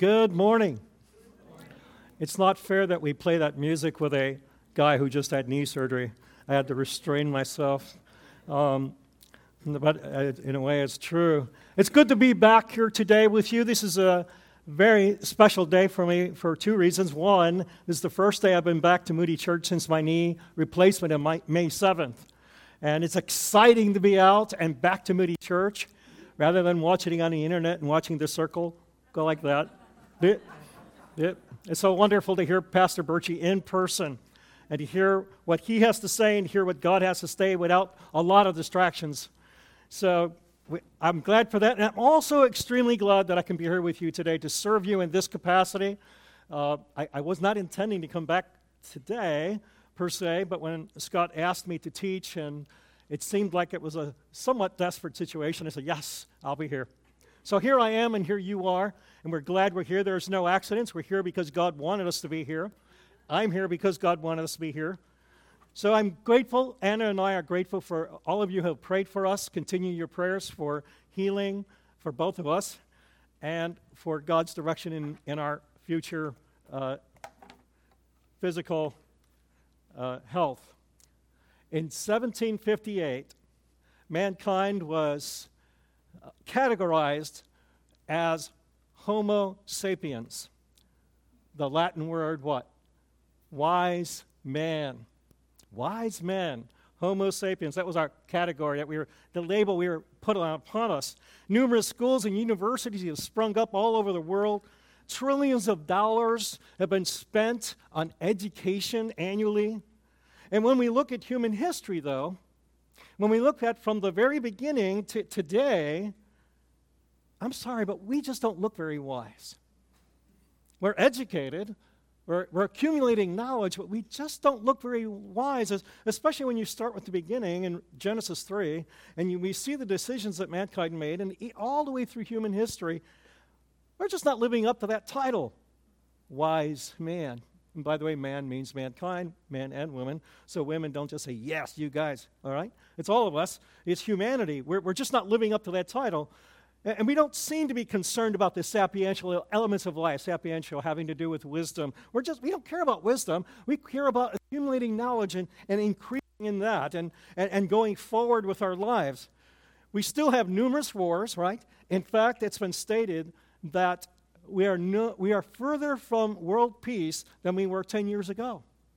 Good morning. It's not fair that we play that music with a guy who just had knee surgery. I had to restrain myself. But in a way, it's true. It's good to be back here today with you. This is a very special day for me for two reasons. One, this is the first day I've been back to Moody Church since my knee replacement on May 7th. And it's exciting to be out and back to Moody Church rather than watching it on the internet and watching the circle go like that. It's so wonderful to hear Pastor Birchie in person and to hear what he has to say and hear what God has to say without a lot of distractions. So I'm glad for that. And I'm also extremely glad that I can be here with you today to serve you in this capacity. I was not intending to come back today, per se, but when Scott asked me to teach and it seemed like it was a somewhat desperate situation, I said, yes, I'll be here. So here I am and here you are, and we're glad we're here. There's no accidents. We're here because God wanted us to be here. I'm here because God wanted us to be here. So I'm grateful. Anna and I are grateful for all of you who have prayed for us. Continue your prayers for healing for both of us and for God's direction in our future physical health. In 1758, mankind was categorized as Homo sapiens. The Latin word what? Wise man. Wise men. Homo sapiens. That was our category, the label we were put upon us. Numerous schools and universities have sprung up all over the world. Trillions of dollars have been spent on education annually. And when we look at human history, though, when we look at from the very beginning to today, I'm sorry, but we just don't look very wise. We're educated, we're accumulating knowledge, but we just don't look very wise, especially when you start with the beginning in Genesis 3, and we see the decisions that mankind made, and all the way through human history, we're just not living up to that title, wise man. And by the way, man means mankind, man and woman. So women don't just say, yes, you guys, all right? It's all of us. It's humanity. We're just not living up to that title. And we don't seem to be concerned about the sapiential elements of life, sapiential having to do with wisdom. We don't care about wisdom. We care about accumulating knowledge and increasing in that and going forward with our lives. We still have numerous wars, right? In fact, it's been stated that we are further from world peace than we were 10 years ago.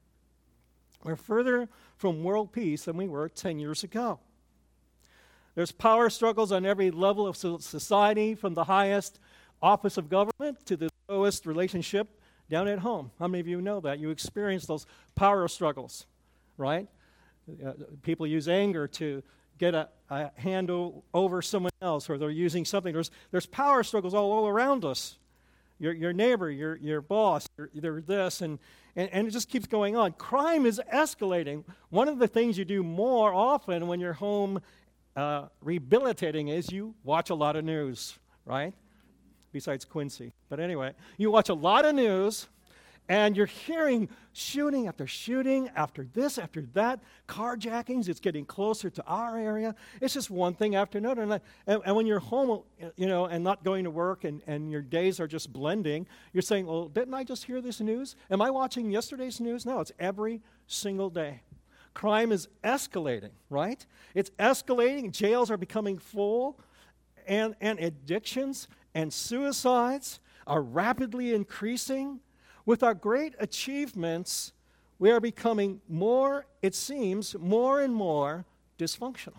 We're further from world peace than we were 10 years ago. There's power struggles on every level of society, from the highest office of government to the lowest relationship down at home. How many of you know that? You experience those power struggles, right? People use anger to get a handle over someone else, or they're using something. There's power struggles all around us. Your neighbor, your boss, they're this, and it just keeps going on. Crime is escalating. One of the things you do more often when you're home rehabilitating is you watch a lot of news, right? Besides Quincy. But anyway, you watch a lot of news, and you're hearing shooting after this, after that, carjackings. It's getting closer to our area. It's just one thing after another. And when you're home, and not going to work, and your days are just blending, you're saying, well, didn't I just hear this news? Am I watching yesterday's news? No, it's every single day. Crime is escalating, right? It's escalating. Jails are becoming full, and addictions and suicides are rapidly increasing. With our great achievements, we are becoming it seems, more and more dysfunctional.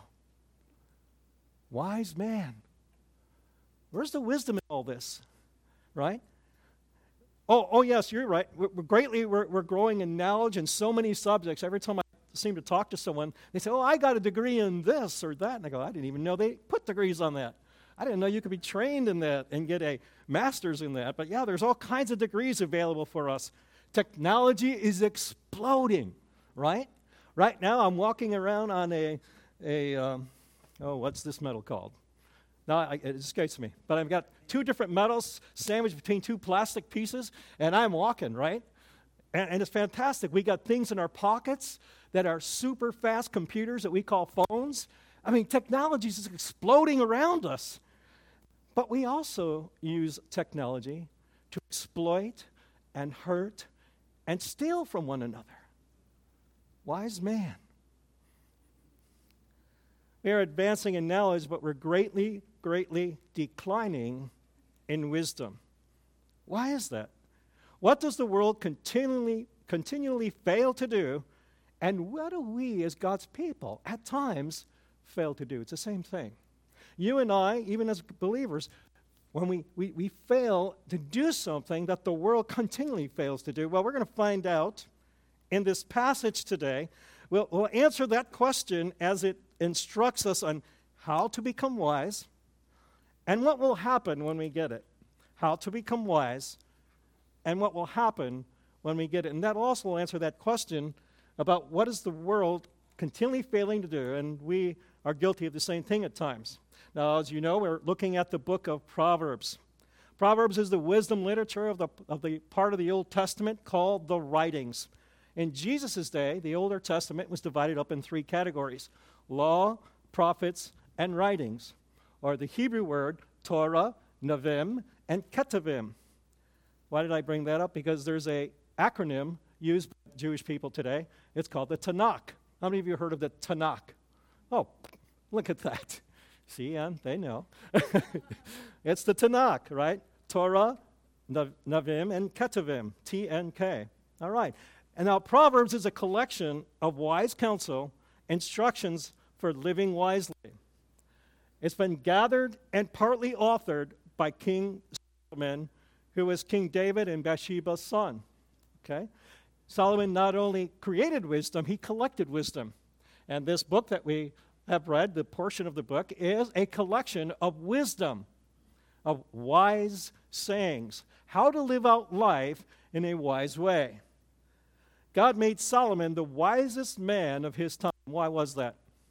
Wise man. Where's the wisdom in all this, right? Oh yes, you're right. We're growing in knowledge in so many subjects. Every time I seem to talk to someone, they say, I got a degree in this or that. And I go, I didn't even know they put degrees on that. I didn't know you could be trained in that and get a master's in that. But yeah, there's all kinds of degrees available for us. Technology is exploding, right? Right now I'm walking around on what's this metal called? Now it escapes me. But I've got two different metals sandwiched between two plastic pieces, and I'm walking, right? And it's fantastic. We got things in our pockets that are super fast computers that we call phones. I mean, technology is exploding around us. But we also use technology to exploit and hurt and steal from one another. Wise man. We are advancing in knowledge, but we're greatly, greatly declining in wisdom. Why is that? What does the world continually fail to do, and what do we as God's people at times fail to do? It's the same thing. You and I, even as believers, when we fail to do something that the world continually fails to do, well, we're going to find out in this passage today. We'll answer that question as it instructs us on how to become wise and what will happen when we get it. How to become wise and what will happen when we get it. And that also will answer that question about what is the world continually failing to do, and we are guilty of the same thing at times. Now, as you know, we're looking at the book of Proverbs. Proverbs is the wisdom literature of the part of the Old Testament called the writings. In Jesus' day, the Older Testament was divided up in three categories: law, prophets, and writings, or the Hebrew word Torah, Nevi'im, and Ketuvim. Why did I bring that up? Because there's an acronym used by Jewish people today. It's called the Tanakh. How many of you heard of the Tanakh? Oh, look at that. See, and they know. It's the Tanakh, right? Torah, Nevi'im, and Ketuvim, T-N-K. All right. And now Proverbs is a collection of wise counsel, instructions for living wisely. It's been gathered and partly authored by King Solomon, who was King David and Bathsheba's son. Okay? Solomon not only created wisdom, he collected wisdom. And this book that we have read, the portion of the book, is a collection of wisdom, of wise sayings, how to live out life in a wise way. God made Solomon the wisest man of his time. Why was that?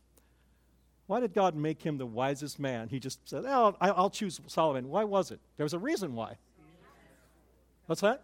Why did God make him the wisest man? He just said, oh, I'll choose Solomon. Why was it? There was a reason why. What's that?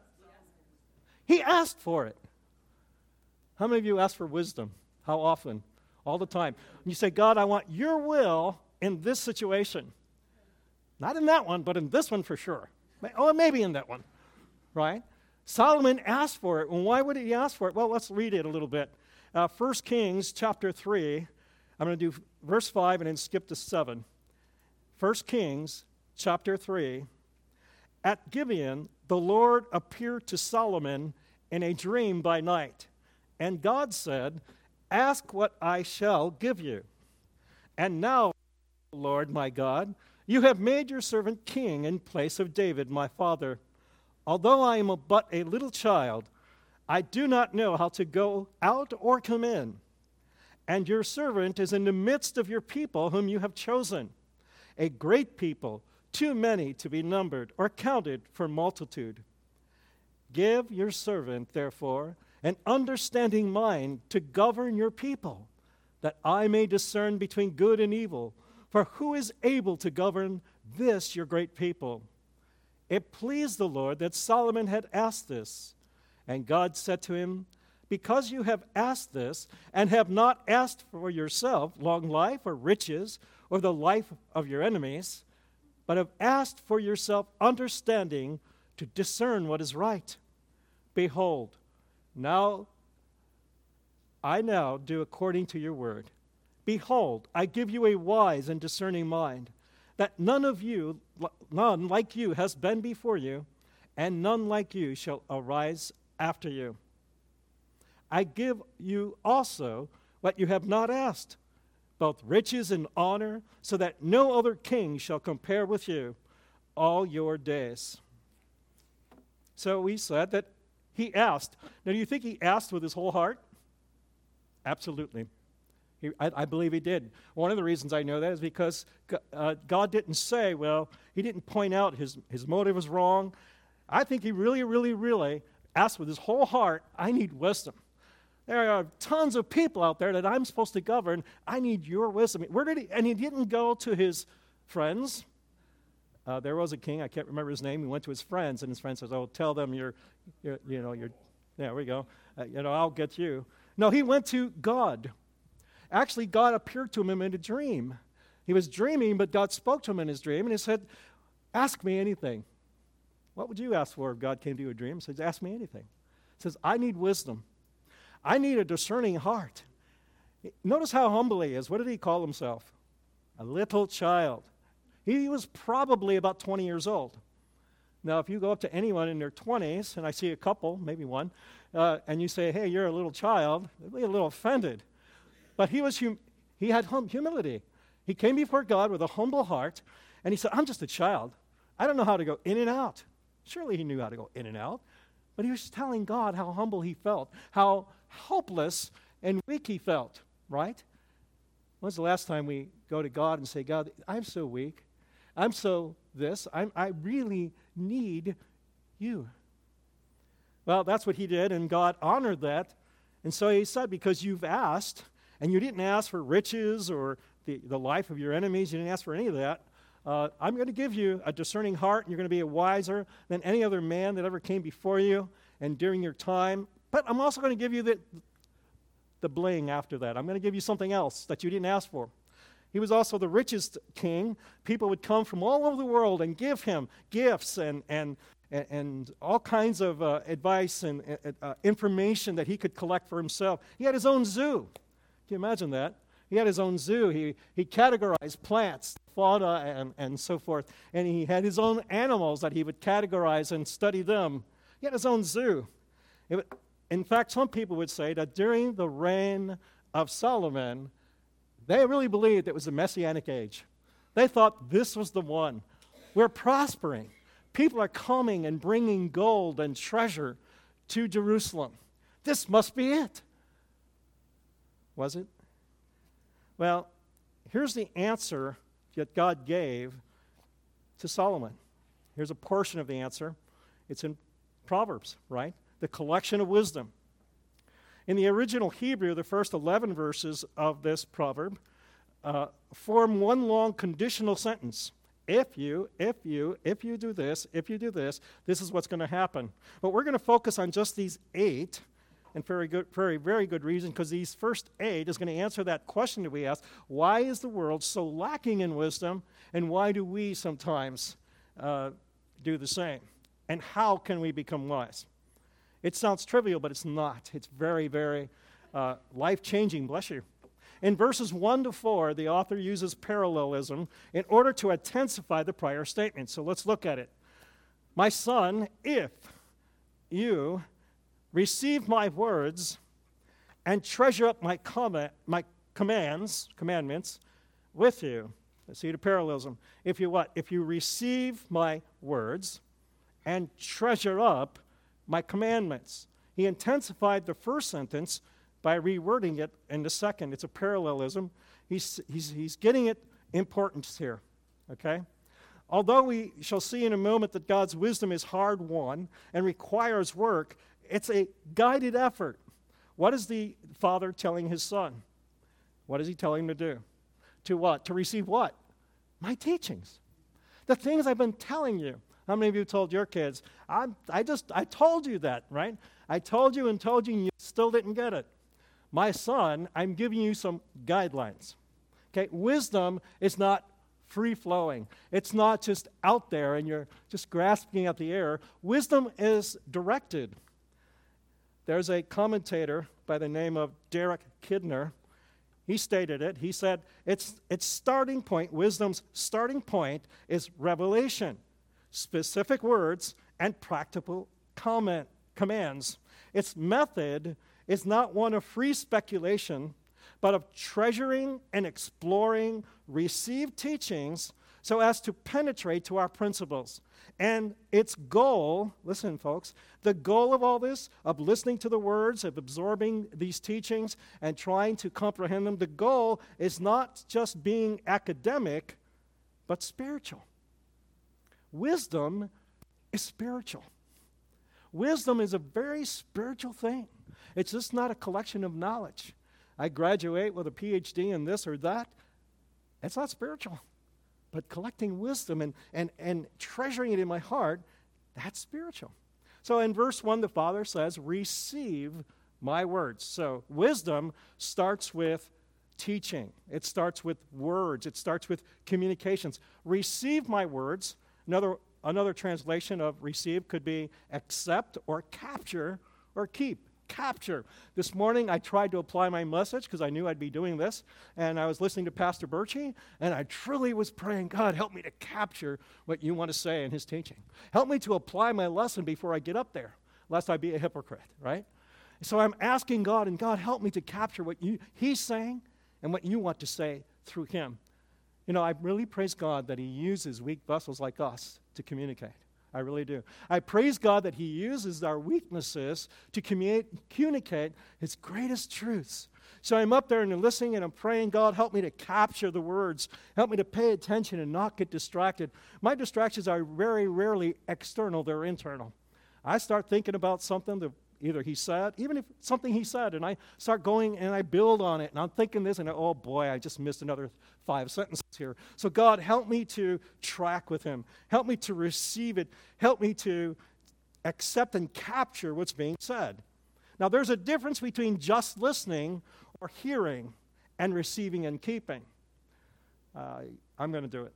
He asked for it. How many of you ask for wisdom? How often? All the time. And you say, God, I want your will in this situation. Not in that one, but in this one for sure. Oh, maybe in that one. Right? Solomon asked for it. And why would he ask for it? Well, let's read it a little bit. 1 Kings chapter 3. I'm going to do verse 5 and then skip to 7. 1 Kings chapter 3. At Gibeon, the Lord appeared to Solomon in a dream by night. And God said, ask what I shall give you. And now, Lord my God, you have made your servant king in place of David, my father. Although I am but a little child, I do not know how to go out or come in. And your servant is in the midst of your people whom you have chosen, a great people, too many to be numbered or counted for multitude. Give your servant, therefore, an understanding mind to govern your people, that I may discern between good and evil. For who is able to govern this, your great people? It pleased the Lord that Solomon had asked this. And God said to him, because you have asked this, and have not asked for yourself long life or riches or the life of your enemies, but have asked for yourself understanding to discern what is right. Behold, I now do according to your word. Behold, I give you a wise and discerning mind, that none like you has been before you, and none like you shall arise after you. I give you also what you have not asked, both riches and honor, so that no other king shall compare with you all your days. So we said that he asked. Now, do you think he asked with his whole heart? Absolutely. I believe he did. One of the reasons I know that is because God didn't say, well, he didn't point out his motive was wrong. I think he really, really, really asked with his whole heart, I need wisdom. There are tons of people out there that I'm supposed to govern. I need your wisdom. And he didn't go to his friends. There was a king, I can't remember his name. He went to his friends, and his friend says, oh, tell them you're there we go. I'll get you. No, he went to God. Actually, God appeared to him in a dream. He was dreaming, but God spoke to him in his dream, and he said, ask me anything. What would you ask for if God came to you in a dream? He says, ask me anything. He says, I need wisdom. I need a discerning heart. Notice how humble he is. What did he call himself? A little child. He was probably about 20 years old. Now, if you go up to anyone in their 20s, and I see a couple, maybe one, and you say, hey, you're a little child, they'll be a little offended. But he had humility. He came before God with a humble heart, and he said, I'm just a child. I don't know how to go in and out. Surely he knew how to go in and out. But he was telling God how humble he felt, how helpless and weak he felt, right? When's the last time we go to God and say, God, I'm so weak. I'm so this. I really need you. Well, that's what he did, and God honored that. And so he said, because you've asked, and you didn't ask for riches or the life of your enemies, you didn't ask for any of that, I'm going to give you a discerning heart, and you're going to be wiser than any other man that ever came before you and during your time. But I'm also going to give you the bling after that. I'm going to give you something else that you didn't ask for. He was also the richest king. People would come from all over the world and give him gifts and all kinds of advice and information that he could collect for himself. He had his own zoo. Can you imagine that? He had his own zoo. He categorized plants, fauna, and so forth. And he had his own animals that he would categorize and study them. He had his own zoo. In fact, some people would say that during the reign of Solomon, they really believed it was the Messianic age. They thought this was the one. We're prospering. People are coming and bringing gold and treasure to Jerusalem. This must be it. Was it? Well, here's the answer that God gave to Solomon. Here's a portion of the answer. It's in Proverbs, right? The collection of wisdom. In the original Hebrew, the first 11 verses of this proverb form one long conditional sentence. If you do this, this is what's going to happen. But we're going to focus on just these 8, and very good reason, because these first 8 is going to answer that question that we asked: why is the world so lacking in wisdom, and why do we sometimes do the same? And how can we become wise? It sounds trivial, but it's not. It's very, very life-changing. Bless you. In verses 1 to 4, the author uses parallelism in order to intensify the prior statement. So let's look at it. My son, if you receive my words and treasure up my commandments with you. Let's see the parallelism. If you what? If you receive my words and treasure up my commandments. He intensified the first sentence by rewording it in the second. It's a parallelism. He's getting it importance here, okay? Although we shall see in a moment that God's wisdom is hard-won and requires work, it's a guided effort. What is the father telling his son? What is he telling him to do? To what? To receive what? My teachings. The things I've been telling you. How many of you told your kids, I told you that, right? I told you and you still didn't get it. My son, I'm giving you some guidelines. Okay, wisdom is not free-flowing. It's not just out there and you're just grasping at the air. Wisdom is directed. There's a commentator by the name of Derek Kidner. He stated it. He said, its starting point, wisdom's starting point is revelation, specific words, and practical commands. Its method is not one of free speculation, but of treasuring and exploring received teachings so as to penetrate to our principles. And its goal, listen folks, the goal of all this, of listening to the words, of absorbing these teachings and trying to comprehend them, the goal is not just being academic, but spiritual. Wisdom is spiritual. Wisdom is a very spiritual thing. It's just not a collection of knowledge. I graduate with a PhD in this or that. It's not spiritual. But collecting wisdom and treasuring it in my heart, that's spiritual. So in verse 1, the Father says, receive my words. So wisdom starts with teaching. It starts with words. It starts with communications. Receive my words. Another another translation of receive could be accept or capture or keep. Capture. This morning I tried to apply my message because I knew I'd be doing this, and I was listening to Pastor Birchie, and I truly was praying, God, help me to capture what you want to say in his teaching. Help me to apply my lesson before I get up there, lest I be a hypocrite, right? So I'm asking God, and God, help me to capture what he's saying and what you want to say through him. You know, I really praise God that he uses weak vessels like us to communicate. I really do. I praise God that he uses our weaknesses to communicate his greatest truths. So I'm up there and listening, and I'm praying, God, help me to capture the words. Help me to pay attention and not get distracted. My distractions are very rarely external. They're internal. I start thinking about something that either he said, even if something he said, and I start going and I build on it, and I'm thinking this, and oh boy, I just missed another 5 sentences here. So God, help me to track with him. Help me to receive it. Help me to accept and capture what's being said. Now, there's a difference between just listening or hearing and receiving and keeping. I'm going to do it.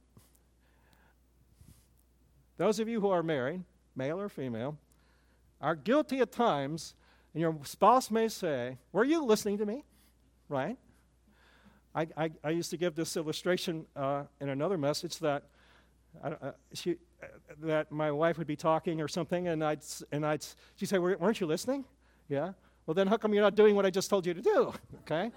Those of you who are married, male or female, are guilty at times, and your spouse may say, were you listening to me? Right? I used to give this illustration in another message that that my wife would be talking or something, and she'd say, weren't you listening? Yeah. Well, then how come you're not doing what I just told you to do? Okay?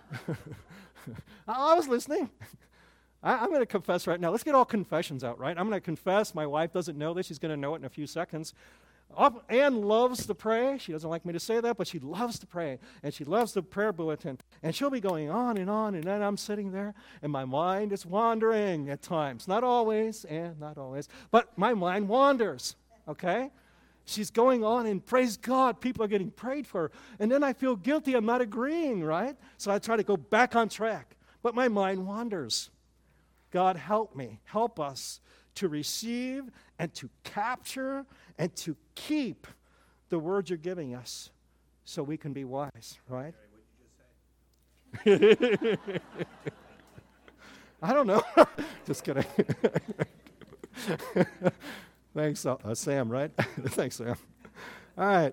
I was listening. I'm going to confess right now. Let's get all confessions out, right? I'm going to confess. My wife doesn't know this. She's going to know it in a few seconds. Ann loves to pray. She doesn't like me to say that, but she loves to pray. And she loves the prayer bulletin. And she'll be going on, and then I'm sitting there, and my mind is wandering at times. Not always, not always. But my mind wanders, okay? She's going on, and praise God, people are getting prayed for. And then I feel guilty. I'm not agreeing, right? So I try to go back on track. But my mind wanders. God, help me. Help us to receive and to capture and to keep the words you're giving us so we can be wise, right? What did you just say? I don't know. Just kidding. Thanks, Sam, right? Thanks, Sam. All right.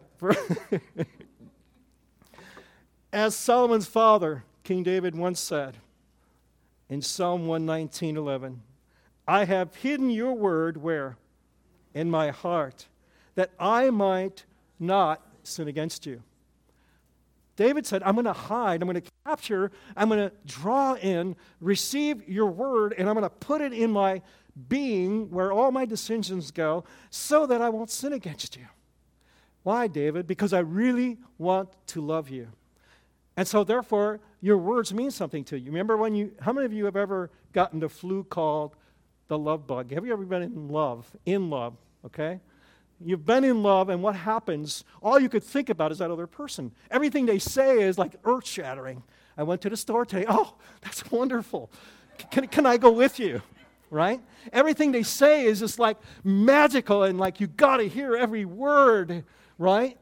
As Solomon's father, King David, once said in Psalm 119:11, I have hidden your word where? In my heart, that I might not sin against you. David said, I'm going to hide, I'm going to capture, I'm going to draw in, receive your word, and I'm going to put it in my being where all my decisions go so that I won't sin against you. Why, David? Because I really want to love you. And so, therefore, your words mean something to you. Remember how many of you have ever gotten the flu called the love bug? Have you ever been in love? In love, okay? You've been in love, and what happens, all you could think about is that other person. Everything they say is like earth-shattering. I went to the store today. Oh, that's wonderful. Can I go with you? Right? Everything they say is just like magical, and like you got to hear every word, right?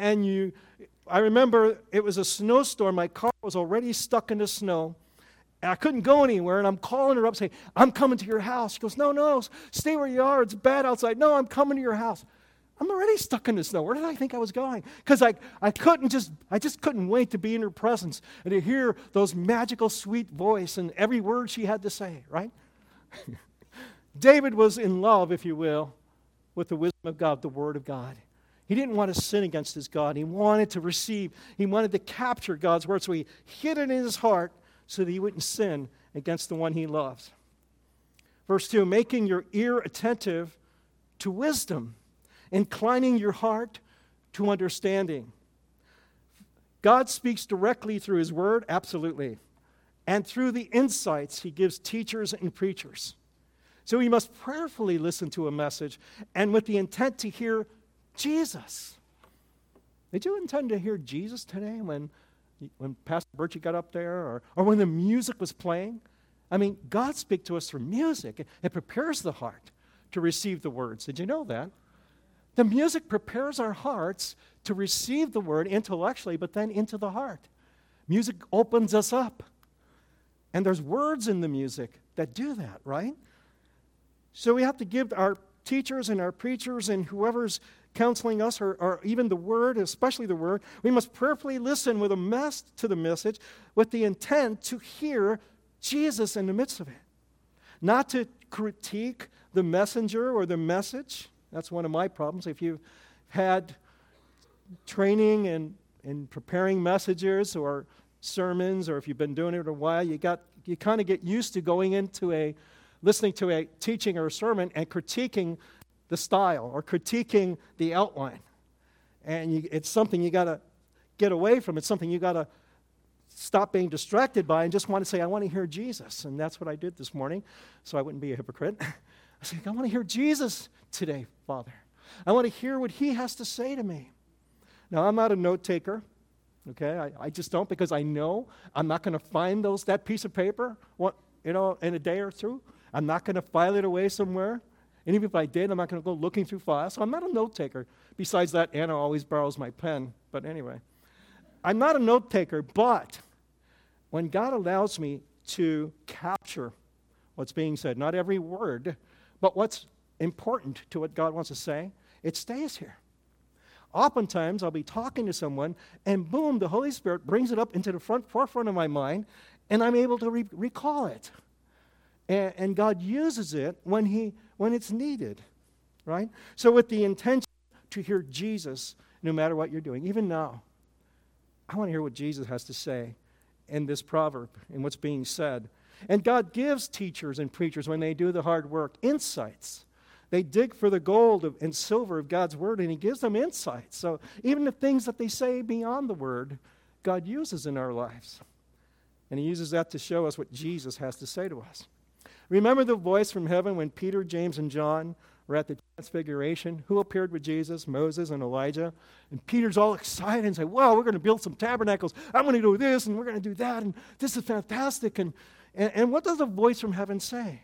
I remember it was a snowstorm. My car was already stuck in the snow. And I couldn't go anywhere, and I'm calling her up saying, I'm coming to your house. She goes, no, stay where you are. It's bad outside. No, I'm coming to your house. I'm already stuck in the snow. Where did I think I was going? Because I just couldn't wait to be in her presence and to hear those magical, sweet voice and every word she had to say, right? David was in love, if you will, with the wisdom of God, the Word of God. He didn't want to sin against his God. He wanted to receive. He wanted to capture God's Word, so he hid it in his heart so that he wouldn't sin against the one he loves. Verse 2, making your ear attentive to wisdom, inclining your heart to understanding. God speaks directly through his word, absolutely, and through the insights he gives teachers and preachers. So we must prayerfully listen to a message and with the intent to hear Jesus. Did you intend to hear Jesus today when Pastor Birchie got up there or when the music was playing? I mean, God speaks to us through music. It prepares the heart to receive the words. Did you know that? The music prepares our hearts to receive the word intellectually, but then into the heart. Music opens us up. And there's words in the music that do that, right? So we have to give our teachers and our preachers and whoever's counseling us, or even the Word, especially the Word, we must prayerfully listen to the message with the intent to hear Jesus in the midst of it. Not to critique the messenger or the message. That's one of my problems. If you've had training in preparing messages or sermons, or if you've been doing it a while, you kind of get used to going into listening to a teaching or a sermon and critiquing the style or critiquing the outline. And it's something you got to get away from. It's something you got to stop being distracted by and just want to say, I want to hear Jesus. And that's what I did this morning, so I wouldn't be a hypocrite. I said, I want to hear Jesus today, Father. I want to hear what he has to say to me. Now, I'm not a note taker, okay? I just don't, because I know I'm not going to find that piece of paper, in a day or two. I'm not going to file it away somewhere. And even if I did, I'm not going to go looking through files. So I'm not a note taker. Besides that, Anna always borrows my pen. But anyway, I'm not a note taker, but when God allows me to capture what's being said, not every word, but what's important to what God wants to say, it stays here. Oftentimes, I'll be talking to someone, and boom, the Holy Spirit brings it up into the forefront of my mind, and I'm able to recall it. And God uses it when it's needed, right? So with the intention to hear Jesus, no matter what you're doing, even now, I want to hear what Jesus has to say in this proverb and what's being said. And God gives teachers and preachers, when they do the hard work, insights. They dig for the gold and silver of God's word, and he gives them insights. So even the things that they say beyond the word, God uses in our lives. And he uses that to show us what Jesus has to say to us. Remember the voice from heaven when Peter, James, and John were at the Transfiguration? Who appeared with Jesus? Moses and Elijah. And Peter's all excited and says, wow, we're going to build some tabernacles. I'm going to do this, and we're going to do that, and this is fantastic. And what does the voice from heaven say?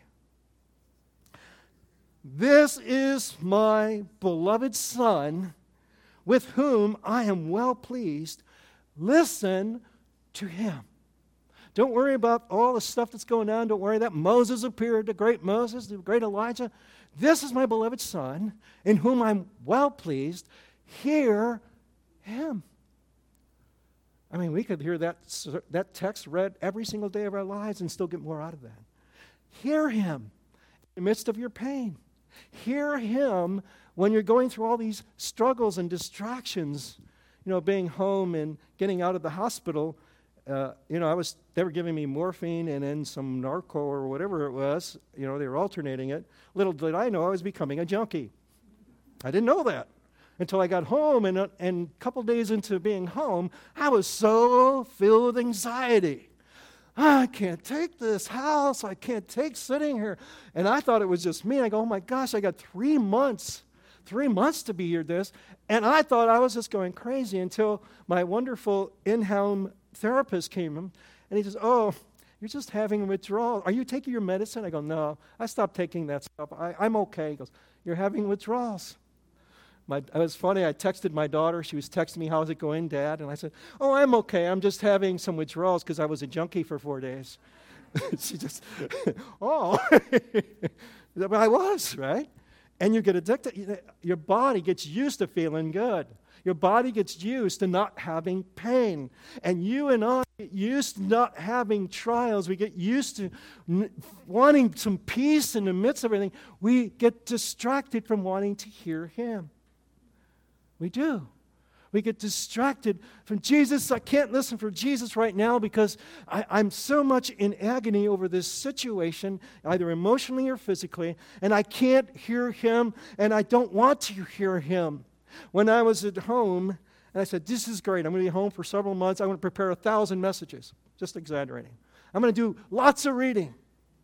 This is my beloved Son, with whom I am well pleased. Listen to him. Don't worry about all the stuff that's going on. Don't worry that Moses appeared, the great Moses, the great Elijah. This is my beloved Son, in whom I'm well pleased. Hear him. I mean, we could hear that text read every single day of our lives and still get more out of that. Hear him in the midst of your pain. Hear him when you're going through all these struggles and distractions. Being home and getting out of the hospital. They were giving me morphine and then some Narco or whatever it was. They were alternating it. Little did I know I was becoming a junkie. I didn't know that until I got home, and a couple days into being home, I was so filled with anxiety. I can't take this house. I can't take sitting here. And I thought it was just me. I go, oh my gosh, I got 3 months to be here this. And I thought I was just going crazy until my wonderful in-home therapist came in, and he says, oh, you're just having withdrawal. Are you taking your medicine? I go, no, I stopped taking that stuff. I'm okay. He goes, you're having withdrawals. It was funny. I texted my daughter. She was texting me, how's it going, Dad? And I said, oh, I'm okay. I'm just having some withdrawals because I was a junkie for 4 days. She just, oh. But I was, right? And you get addicted. Your body gets used to feeling good. Your body gets used to not having pain. And you and I get used to not having trials. We get used to wanting some peace in the midst of everything. We get distracted from wanting to hear him. We do. We get distracted from Jesus. I can't listen for Jesus right now because I'm so much in agony over this situation, either emotionally or physically, and I can't hear him, and I don't want to hear him. When I was at home, and I said, this is great. I'm going to be home for several months. I'm going to prepare 1,000 messages. Just exaggerating. I'm going to do lots of reading.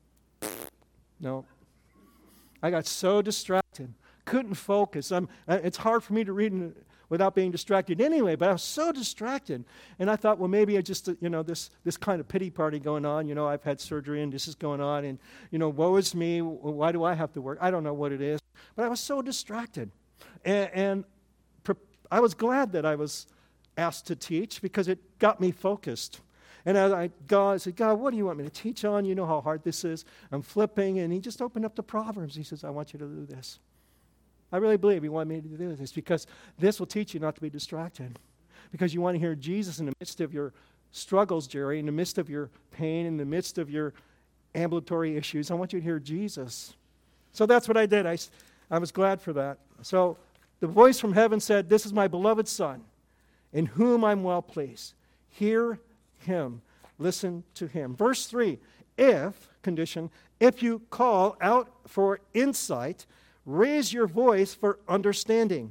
No. I got so distracted. Couldn't focus. It's hard for me to read without being distracted anyway, but I was so distracted. And I thought, well, maybe I just, this kind of pity party going on. I've had surgery and this is going on. And, woe is me. Why do I have to work? I don't know what it is. But I was so distracted. And I was glad that I was asked to teach because it got me focused. And I said, God, what do you want me to teach on? You know how hard this is. I'm flipping, and he just opened up the Proverbs. He says, I want you to do this. I really believe He wanted me to do this because this will teach you not to be distracted. Because you want to hear Jesus in the midst of your struggles, Jerry, in the midst of your pain, in the midst of your ambulatory issues. I want you to hear Jesus. So that's what I did. I was glad for that. So the voice from heaven said, "This is my beloved Son, in whom I'm well pleased. Hear Him. Listen to Him." Verse 3, if you call out for insight, raise your voice for understanding.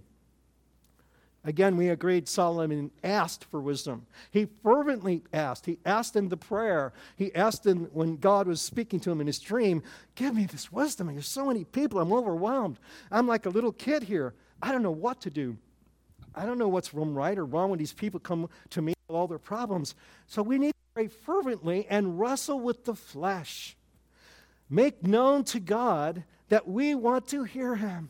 Again, we agreed Solomon asked for wisdom. He fervently asked. He asked in the prayer. He asked when God was speaking to him in his dream, "Give me this wisdom. There's so many people. I'm overwhelmed. I'm like a little kid here. I don't know what to do. I don't know what's right or wrong when these people come to me with all their problems." So we need to pray fervently and wrestle with the flesh. Make known to God that we want to hear Him.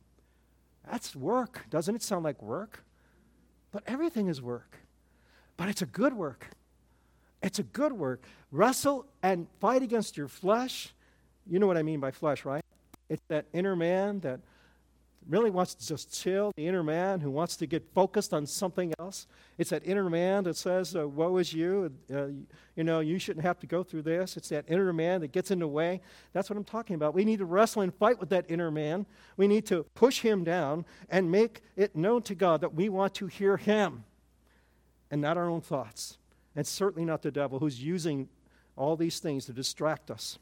That's work. Doesn't it sound like work? But everything is work. But it's a good work. It's a good work. Wrestle and fight against your flesh. You know what I mean by flesh, right? It's that inner man that really wants to just chill, the inner man who wants to get focused on something else. It's that inner man that says, "Woe is you, you shouldn't have to go through this." It's that inner man that gets in the way. That's what I'm talking about. We need to wrestle and fight with that inner man. We need to push him down and make it known to God that we want to hear Him and not our own thoughts. And certainly not the devil who's using all these things to distract us.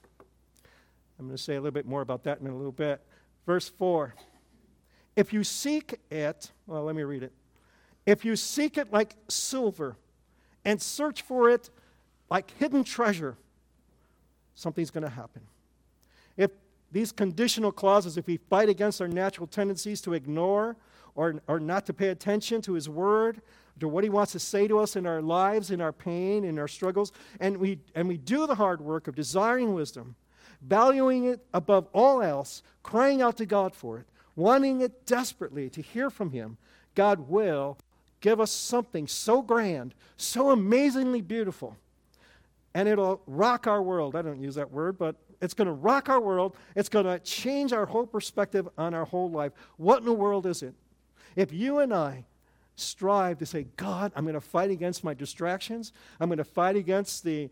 I'm going to say a little bit more about that in a little bit. Verse 4. If you seek it, let me read it. If you seek it like silver and search for it like hidden treasure, something's going to happen. If these conditional clauses, if we fight against our natural tendencies to ignore or not to pay attention to His Word, to what He wants to say to us in our lives, in our pain, in our struggles, and we do the hard work of desiring wisdom, valuing it above all else, crying out to God for it, wanting it desperately to hear from Him, God will give us something so grand, so amazingly beautiful, and it'll rock our world. I don't use that word, but it's going to rock our world. It's going to change our whole perspective on our whole life. What in the world is it? If you and I strive to say, "God, I'm going to fight against my distractions. I'm going to fight against the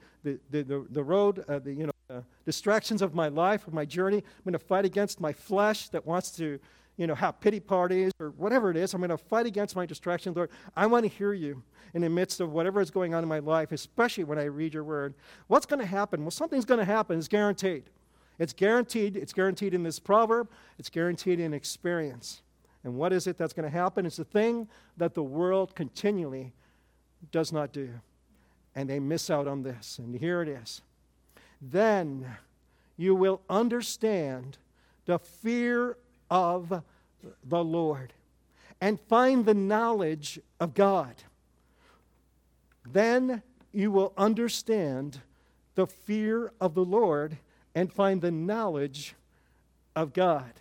road, distractions of my life, of my journey. I'm going to fight against my flesh that wants to, have pity parties or whatever it is. I'm going to fight against my distractions, Lord. I want to hear You in the midst of whatever is going on in my life, especially when I read Your Word." What's going to happen? Well, something's going to happen. It's guaranteed. It's guaranteed. It's guaranteed in this proverb. It's guaranteed in experience. And what is it that's going to happen? It's the thing that the world continually does not do. And they miss out on this. And here it is. Then you will understand the fear of the Lord and find the knowledge of God. Then you will understand the fear of the Lord and find the knowledge of God.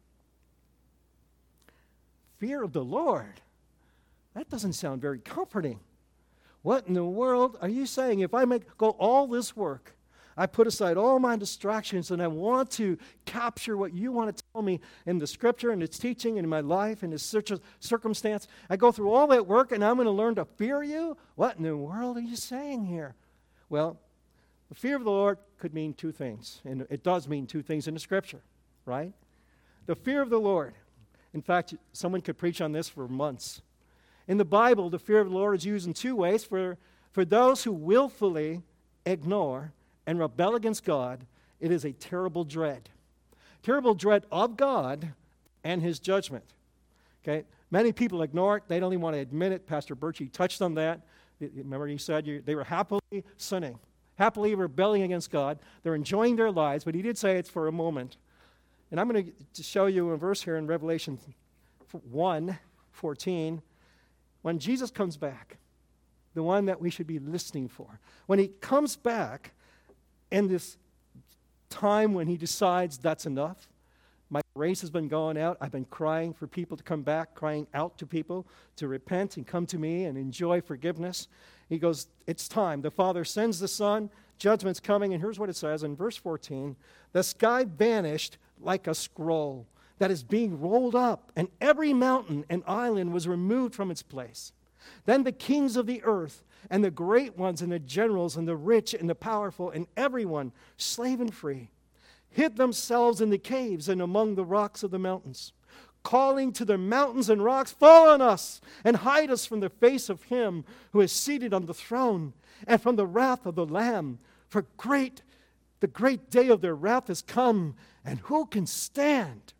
Fear of the Lord. That doesn't sound very comforting. What in the world are you saying? If I go all this work, I put aside all my distractions and I want to capture what You want to tell me in the Scripture and its teaching and in my life and its circumstance. I go through all that work and I'm going to learn to fear You? What in the world are you saying here? Well, the fear of the Lord could mean two things. And it does mean two things in the Scripture, right? The fear of the Lord. In fact, someone could preach on this for months. In the Bible, the fear of the Lord is used in two ways. For those who willfully ignore and rebel against God, it is a terrible dread. Terrible dread of God and His judgment. Okay? Many people ignore it. They don't even want to admit it. Pastor Birchie touched on that. Remember he said they were happily sinning, happily rebelling against God. They're enjoying their lives, but he did say it's for a moment. And I'm going to show you a verse here in Revelation 1:14. When Jesus comes back, the one that we should be listening for, when He comes back in this time when He decides that's enough, my grace has been going out, I've been crying for people to come back, crying out to people to repent and come to me and enjoy forgiveness. He goes, it's time. The Father sends the Son, judgment's coming, and here's what it says in verse 14. The sky vanished like a scroll. that is being rolled up, and every mountain and island was removed from its place. Then the kings of the earth, and the great ones, and the generals, and the rich, and the powerful, and everyone, slave and free, hid themselves in the caves and among the rocks of the mountains, calling to the mountains and rocks, fall on us, and hide us from the face of him who is seated on the throne, and from the wrath of the Lamb. For the great day of their wrath has come, and who can stand?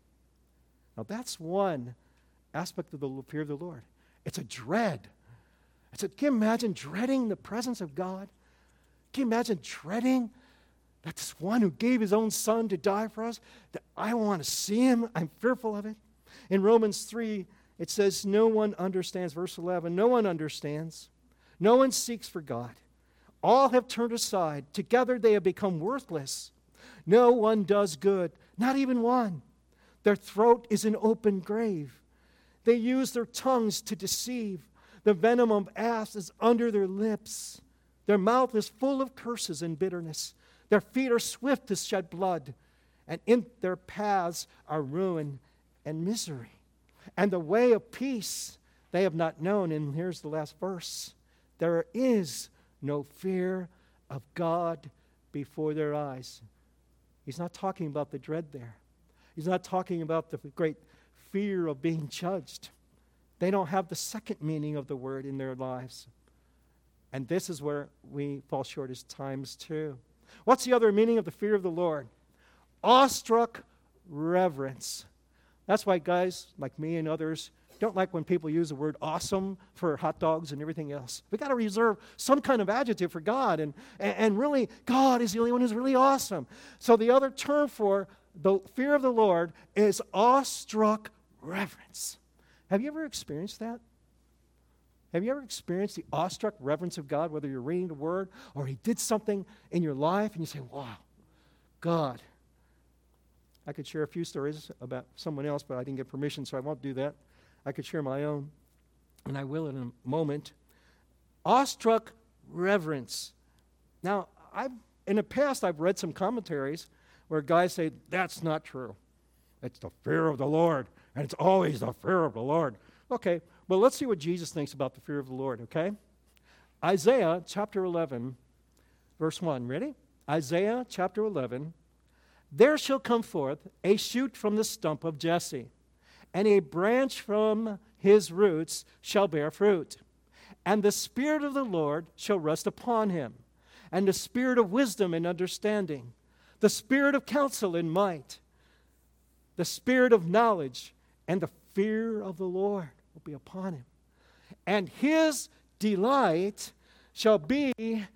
Now that's one aspect of the fear of the Lord. It's a dread. Can you imagine dreading the presence of God? Can you imagine dreading that this one who gave his own son to die for us, that I want to see him, I'm fearful of it? In Romans 3, it says, no one understands, verse 11, no one understands. No one seeks for God. All have turned aside. Together they have become worthless. No one does good, not even one. Their throat is an open grave. They use their tongues to deceive. The venom of asps is under their lips. Their mouth is full of curses and bitterness. Their feet are swift to shed blood, and in their paths are ruin and misery. And the way of peace they have not known. And here's the last verse. There is no fear of God before their eyes. He's not talking about the dread there. He's not talking about the great fear of being judged. They don't have the second meaning of the word in their lives. And this is where we fall short as times too. What's the other meaning of the fear of the Lord? Awestruck reverence. That's why guys like me and others don't like when people use the word awesome for hot dogs and everything else. We've got to reserve some kind of adjective for God. And really, God is the only one who's really awesome. So the other term for the fear of the Lord is awestruck reverence. Have you ever experienced that? Have you ever experienced the awestruck reverence of God, whether you're reading the Word or He did something in your life and you say, wow, God. I could share a few stories about someone else, but I didn't get permission, so I won't do that. I could share my own, and I will in a moment. Awestruck reverence. Now, in the past, I've read some commentaries where guys say, that's not true. It's the fear of the Lord, and it's always the fear of the Lord. Okay, well, let's see what Jesus thinks about the fear of the Lord, okay? Isaiah chapter 11, verse 1. Ready? Isaiah chapter 11. There shall come forth a shoot from the stump of Jesse, and a branch from his roots shall bear fruit. And the Spirit of the Lord shall rest upon him, and the Spirit of wisdom and understanding, the Spirit of counsel and might, the Spirit of knowledge, and the fear of the Lord will be upon him. And his delight shall be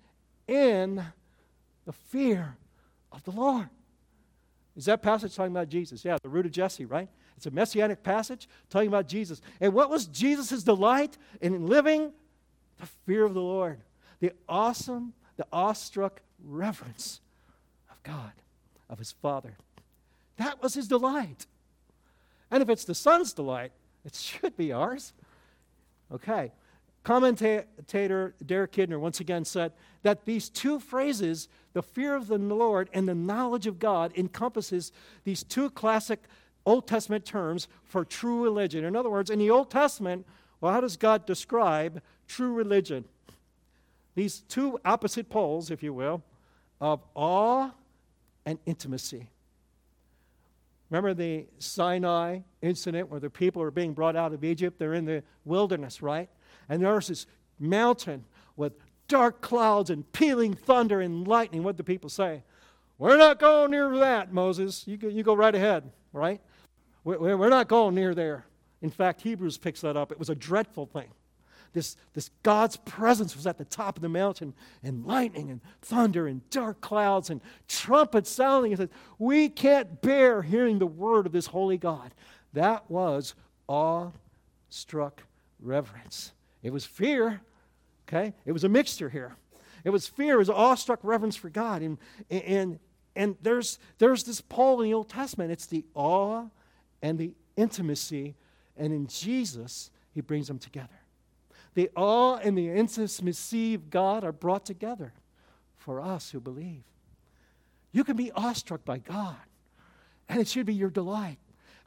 in the fear of the Lord. Is that passage talking about Jesus? Yeah, the root of Jesse, right? It's a messianic passage talking about Jesus. And what was Jesus' delight in living? The fear of the Lord. The awesome, the awestruck reverence of God, of his Father. That was his delight. And if it's the Son's delight, it should be ours. Okay. Commentator Derek Kidner once again said that these two phrases, the fear of the Lord and the knowledge of God, encompasses these two classic Old Testament terms for true religion. In other words, in the Old Testament, well, how does God describe true religion? These two opposite poles, if you will, of awe and intimacy. Remember the Sinai incident where the people are being brought out of Egypt? They're in the wilderness, right? And there's this mountain with dark clouds and pealing thunder and lightning. What do the people say? We're not going near that, Moses. You go right ahead, right? We're not going near there. In fact, Hebrews picks that up. It was a dreadful thing. This God's presence was at the top of the mountain, and lightning and thunder and dark clouds and trumpets sounding. And said, we can't bear hearing the word of this holy God. That was awe-struck reverence. It was fear, okay? It was a mixture here. It was fear. It was awestruck reverence for God. And there's this pole in the Old Testament. It's the awe and the intimacy. And in Jesus, he brings them together. The awe and the intimacy of God are brought together for us who believe. You can be awestruck by God, and it should be your delight.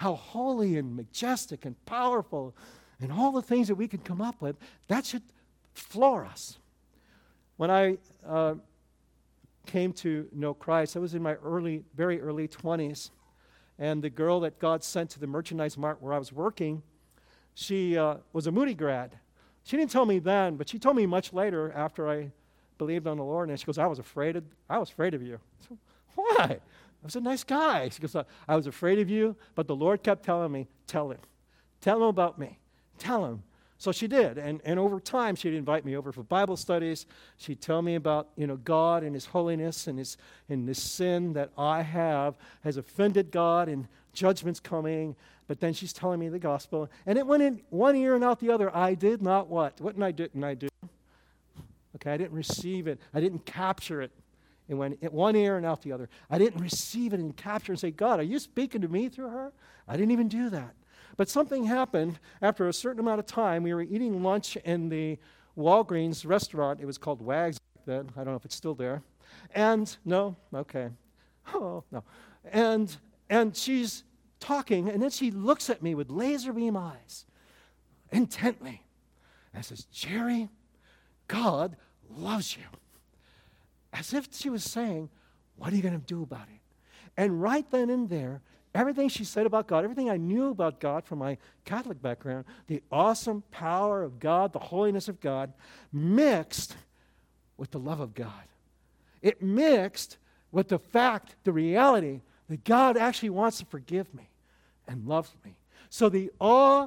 how holy and majestic and powerful and all the things that we can come up with, that should floor us. When I came to know Christ, I was in my very early 20s, and the girl that God sent to the merchandise mart where I was working, she was a Moody grad. She didn't tell me then, but she told me much later after I believed on the Lord, and she goes, I was afraid of you. I said, why? I was a nice guy. She goes, I was afraid of you, but the Lord kept telling me, tell him about me, tell him. So she did, and over time, she'd invite me over for Bible studies. She'd tell me about, God and His holiness and this sin that I have has offended God and judgment's coming. But then she's telling me the gospel, and it went in one ear and out the other. I did not what? What didn't I do? Okay, I didn't receive it. I didn't capture it. It went in one ear and out the other. I didn't receive it and capture it and say, God, are you speaking to me through her? I didn't even do that. But something happened after a certain amount of time. We were eating lunch in the Walgreens restaurant. It was called Wags back then. I don't know if it's still there. And, no? Okay. Oh, no. And she's talking, and then she looks at me with laser beam eyes, intently, and says, Jerry, God loves you. As if she was saying, what are you going to do about it? And right then and there, everything she said about God, everything I knew about God from my Catholic background, the awesome power of God, the holiness of God, mixed with the love of God. It mixed with the fact, the reality, that God actually wants to forgive me and loves me. So the awe,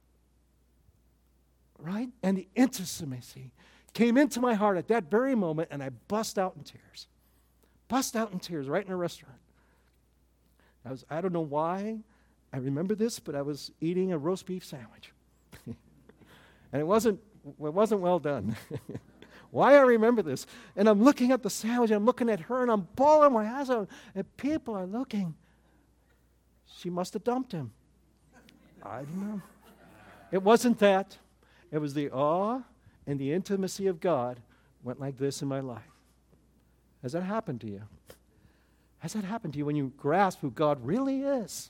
right, and the intimacy came into my heart at that very moment, and I bust out in tears. Bust out in tears right in a restaurant. I don't know why I remember this, but I was eating a roast beef sandwich. And it wasn't well done. Why I remember this? And I'm looking at the sandwich, and I'm looking at her, and I'm bawling my eyes out, and people are looking. She must have dumped him. I don't know. It wasn't that. It was the awe and the intimacy of God went like this in my life. Has that happened to you? Has that happened to you when you grasp who God really is?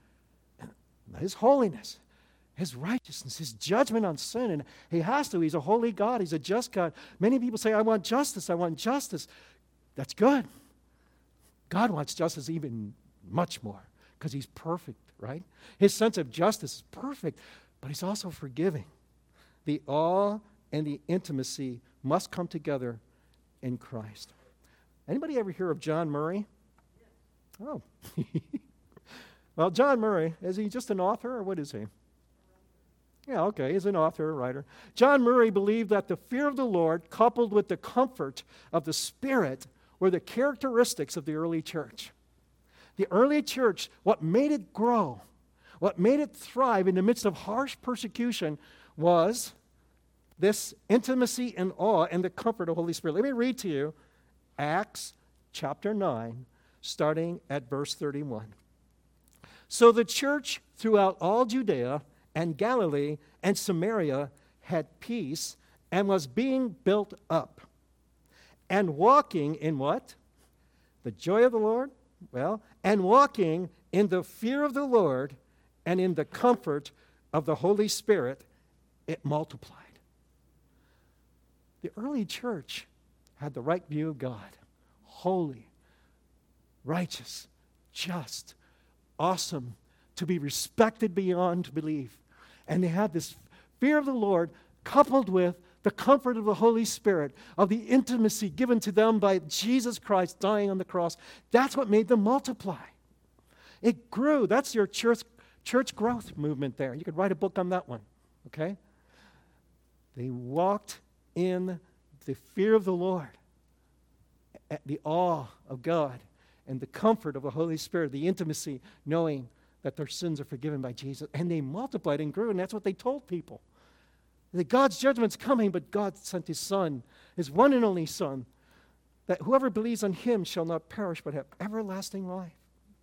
His holiness, His righteousness, His judgment on sin. And He has to. He's a holy God. He's a just God. Many people say, I want justice. I want justice. That's good. God wants justice even much more because He's perfect, right? His sense of justice is perfect, but He's also forgiving. The awe and the intimacy must come together in Christ. Anybody ever hear of John Murray? Oh. Well, John Murray, is he just an author or what is he? Yeah, okay, he's an author, a writer. John Murray believed that the fear of the Lord coupled with the comfort of the Spirit were the characteristics of the early church. The early church, what made it grow, what made it thrive in the midst of harsh persecution was this intimacy and awe and the comfort of the Holy Spirit. Let me read to you Acts chapter 9, starting at verse 31. So the church throughout all Judea and Galilee and Samaria had peace and was being built up and walking in what? The joy of the Lord? Well, and walking in the fear of the Lord and in the comfort of the Holy Spirit, it multiplied. The early church had the right view of God. Holy, righteous, just, awesome, to be respected beyond belief. And they had this fear of the Lord coupled with the comfort of the Holy Spirit, of the intimacy given to them by Jesus Christ dying on the cross. That's what made them multiply. It grew. That's your church growth movement there. You could write a book on that one, okay? They walked in the fear of the Lord, the awe of God, and the comfort of the Holy Spirit, the intimacy, knowing that their sins are forgiven by Jesus. And they multiplied and grew, and that's what they told people. That God's judgment's coming, but God sent His Son, His one and only Son, that whoever believes on Him shall not perish but have everlasting life.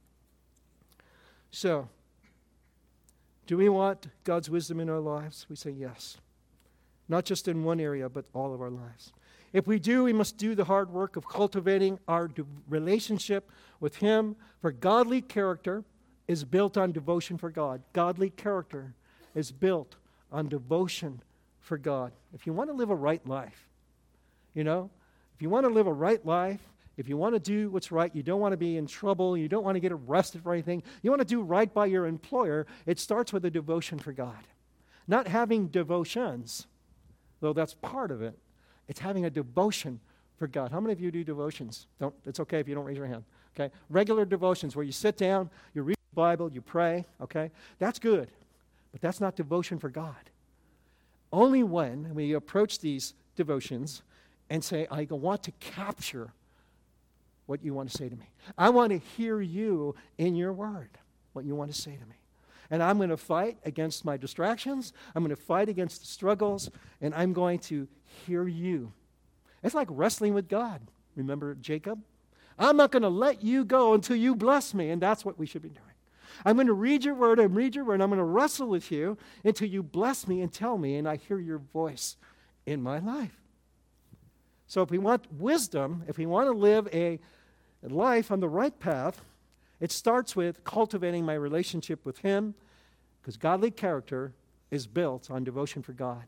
So, do we want God's wisdom in our lives? We say yes. Not just in one area, but all of our lives. If we do, we must do the hard work of cultivating our relationship with Him for godly character is built on devotion for God. Godly character is built on devotion for God. If you want to live a right life, if you want to live a right life, if you want to do what's right, you don't want to be in trouble, you don't want to get arrested for anything, you want to do right by your employer, it starts with a devotion for God. Not having devotions, though that's part of it. It's having a devotion for God. How many of you do devotions? It's okay if you don't raise your hand. Okay? Regular devotions where you sit down, you read the Bible, you pray, okay? That's good. But that's not devotion for God. Only when we approach these devotions and say, I want to capture what you want to say to me. I want to hear you in your word, what you want to say to me. And I'm going to fight against my distractions. I'm going to fight against the struggles, and I'm going to hear you. It's like wrestling with God. Remember Jacob? I'm not going to let you go until you bless me, and that's what we should be doing. I'm going to read your word and read your word, and I'm going to wrestle with you until you bless me and tell me, and I hear your voice in my life. So if we want wisdom, if we want to live a life on the right path, it starts with cultivating my relationship with Him, because godly character is built on devotion for God.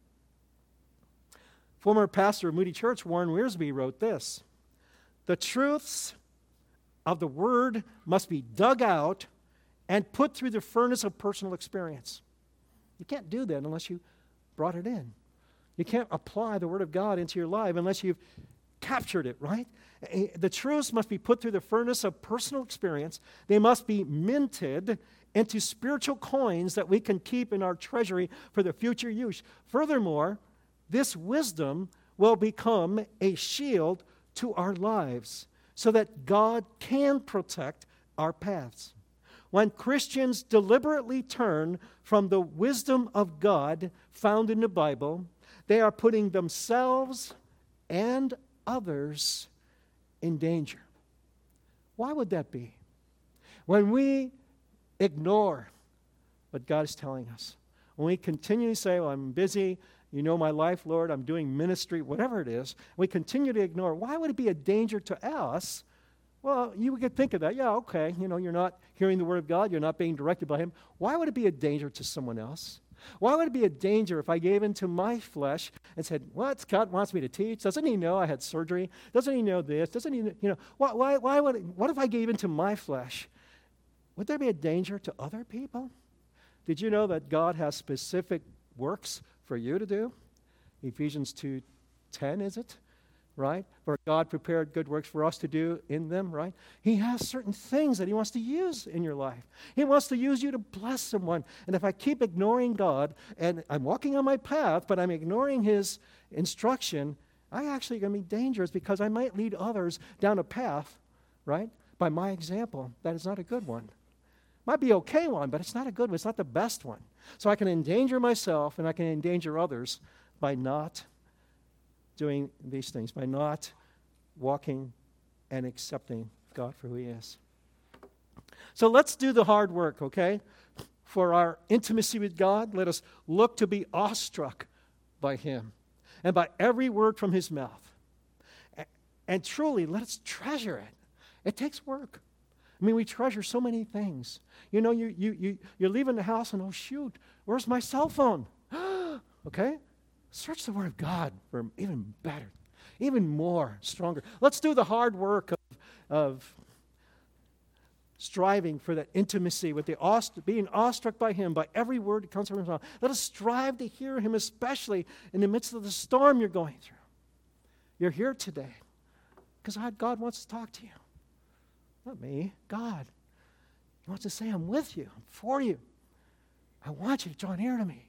Former pastor of Moody Church, Warren Wiersbe, wrote this: the truths of the Word must be dug out and put through the furnace of personal experience. You can't do that unless you brought it in. You can't apply the Word of God into your life unless you've captured it, right? The truths must be put through the furnace of personal experience. They must be minted into spiritual coins that we can keep in our treasury for the future use. Furthermore, this wisdom will become a shield to our lives so that God can protect our paths. When Christians deliberately turn from the wisdom of God found in the Bible, they are putting themselves and others in danger. Why would that be? When we ignore what God is telling us, when we continually say, well, I'm busy, you know my life, Lord, I'm doing ministry, whatever it is, we continue to ignore, why would it be a danger to us? Well, you could think of that. Yeah, okay, you're not hearing the Word of God, you're not being directed by Him. Why would it be a danger to someone else? Why would it be a danger if I gave into my flesh and said, what? God wants me to teach? Doesn't He know I had surgery? Doesn't He know this? Doesn't He know, what if I gave into my flesh? Would there be a danger to other people? Did you know that God has specific works for you to do? Ephesians 2:10, is it? Right? For God prepared good works for us to do in them, right? He has certain things that He wants to use in your life. He wants to use you to bless someone. And if I keep ignoring God, and I'm walking on my path, but I'm ignoring His instruction, I'm actually going to be dangerous because I might lead others down a path, right, by my example that is not a good one. Might be okay one, but it's not a good one. It's not the best one. So I can endanger myself and I can endanger others by not doing these things, by not walking and accepting God for who He is. So let's do the hard work, okay? For our intimacy with God, let us look to be awestruck by Him and by every word from His mouth. And truly, let's treasure it. It takes work. I mean, we treasure so many things. You're leaving the house and, oh, shoot, where's my cell phone? Okay? Search the Word of God for even better, even more, stronger. Let's do the hard work of striving for that intimacy with being awestruck by Him, by every word that comes from His mouth. Let us strive to hear Him, especially in the midst of the storm you're going through. You're here today because God wants to talk to you. Not me, God. He wants to say, I'm with you, I'm for you. I want you to draw near to me.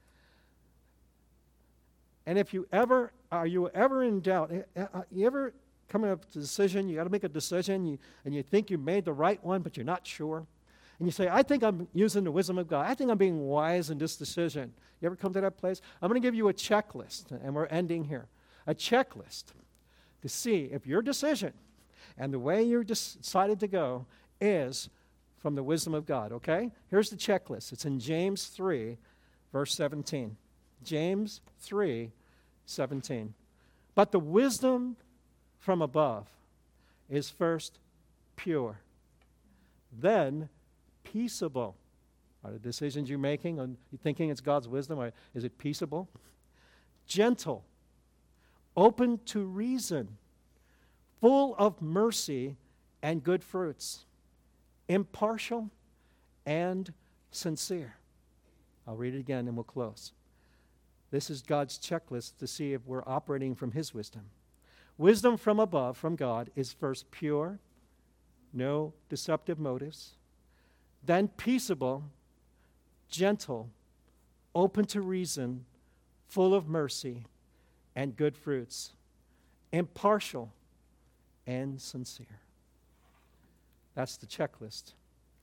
And if are you ever in doubt? You ever coming up with a decision, you got to make a decision, and you think you made the right one, but you're not sure? And you say, I think I'm using the wisdom of God. I think I'm being wise in this decision. You ever come to that place? I'm going to give you a checklist, and we're ending here. A checklist to see if your decision and the way you're decided to go is from the wisdom of God, okay? Here's the checklist. It's in James 3, verse 17. James 3:17. But the wisdom from above is first pure, then peaceable. Are the decisions you're making, are you thinking it's God's wisdom? Or is it peaceable? Gentle, open to reason, full of mercy and good fruits, impartial and sincere. I'll read it again and we'll close. This is God's checklist to see if we're operating from His wisdom. Wisdom from above, from God, is first pure, no deceptive motives, then peaceable, gentle, open to reason, full of mercy and good fruits, impartial and sincere. That's the checklist.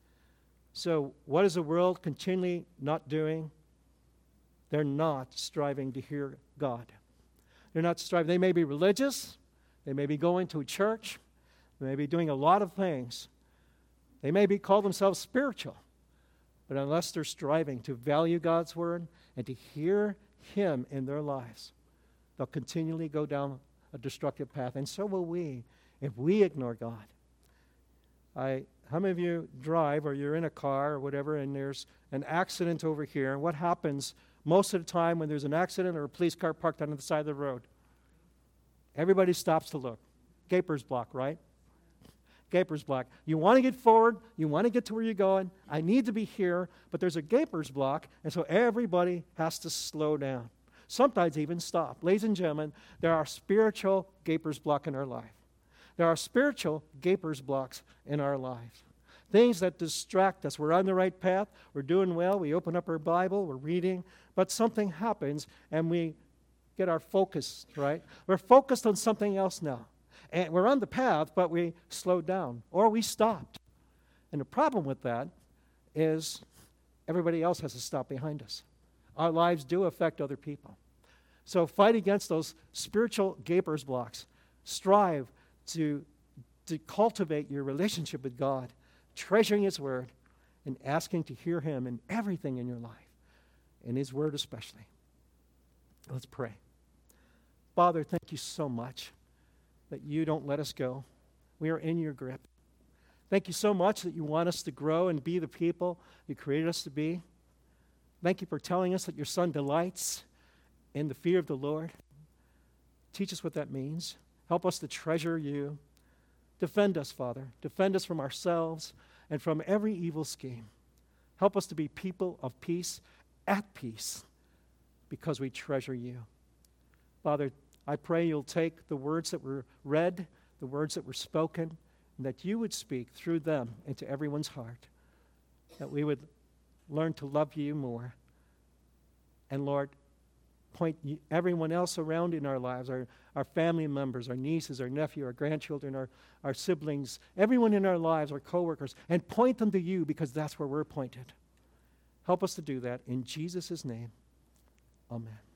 So what is the world continually not doing? They're not striving to hear God. They're not striving. They may be religious. They may be going to a church. They may be doing a lot of things. They may call themselves spiritual. But unless they're striving to value God's word and to hear Him in their lives, they'll continually go down a destructive path. And so will we if we ignore God. How many of you drive or you're in a car or whatever and there's an accident over here? And what happens most of the time when there's an accident or a police car parked on the side of the road? Everybody stops to look. Gaper's block, right? Gaper's block. You want to get forward. You want to get to where you're going. I need to be here, but there's a gaper's block, and so everybody has to slow down. Sometimes even stop. Ladies and gentlemen, there are spiritual gaper's block in our life. There are spiritual gaper's blocks in our lives. Things that distract us. We're on the right path. We're doing well. We open up our Bible. We're reading. But something happens, and we get our focus, right? We're focused on something else now. And we're on the path, but we slowed down or we stopped. And the problem with that is everybody else has to stop behind us. Our lives do affect other people. So fight against those spiritual gaper's blocks. Strive to cultivate your relationship with God, treasuring His Word, and asking to hear Him in everything in your life, in His Word especially. Let's pray. Father, thank you so much that you don't let us go. We are in your grip. Thank you so much that you want us to grow and be the people you created us to be. Thank you for telling us that your Son delights in the fear of the Lord. Teach us what that means. Help us to treasure you. Defend us, Father. Defend us from ourselves and from every evil scheme. Help us to be people of peace, at peace, because we treasure you. Father, I pray you'll take the words that were read, the words that were spoken, and that you would speak through them into everyone's heart, that we would learn to love you more. And Lord, point everyone else around in our lives, our family members, our nieces, our nephew, our grandchildren, our siblings, everyone in our lives, our coworkers, and point them to you because that's where we're pointed. Help us to do that in Jesus' name. Amen.